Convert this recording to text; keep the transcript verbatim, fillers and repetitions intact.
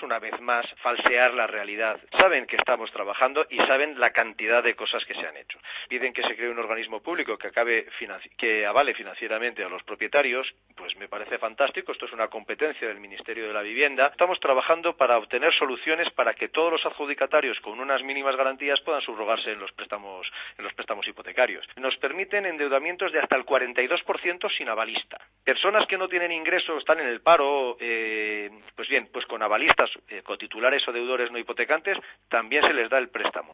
una vez más, falsear la realidad. Saben que estamos trabajando y saben la cantidad de cosas que se han hecho. Piden que se cree un organismo público que acabe financi- que avale financieramente a los propietarios, pues me parece fantástico. Esto es una competencia del Ministerio de la Vivienda. Estamos trabajando para obtener soluciones para que todos los adjudicatarios con unas mínimas garantías puedan subrogarse en los préstamos, en los préstamos hipotecarios. Nos permiten endeudamientos de hasta el cuarenta y dos por ciento sin avalista. Personas que no tienen ingresos, están en el paro, eh, pues bien, pues con avalistas, eh, cotitulares o deudores no hipotecantes, también se les da el préstamo.